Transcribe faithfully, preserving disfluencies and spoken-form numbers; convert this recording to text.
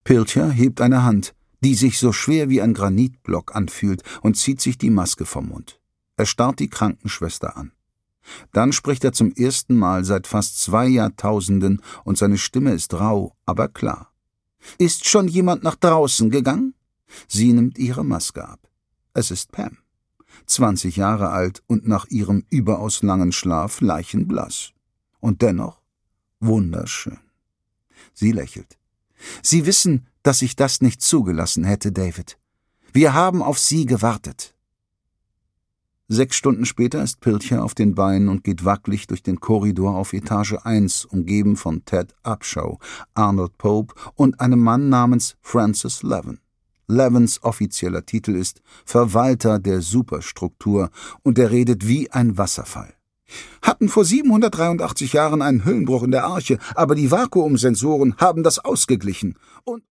Pilcher hebt eine Hand, die sich so schwer wie ein Granitblock anfühlt, und zieht sich die Maske vom Mund. Er starrt die Krankenschwester an. Dann spricht er zum ersten Mal seit fast zwei Jahrtausenden, und seine Stimme ist rau, aber klar. »Ist schon jemand nach draußen gegangen?« Sie nimmt ihre Maske ab. Es ist Pam, zwanzig Jahre alt und nach ihrem überaus langen Schlaf leichenblass. Und dennoch wunderschön. Sie lächelt. »Sie wissen, dass ich das nicht zugelassen hätte, David. Wir haben auf Sie gewartet.« Sechs Stunden später ist Pilcher auf den Beinen und geht wackelig durch den Korridor auf Etage eins, umgeben von Ted Upshaw, Arnold Pope und einem Mann namens Francis Levin. Levins offizieller Titel ist Verwalter der Superstruktur, und er redet wie ein Wasserfall. »Hatten vor siebenhundertdreiundachtzig Jahren einen Hüllenbruch in der Arche, aber die Vakuumsensoren haben das ausgeglichen. Und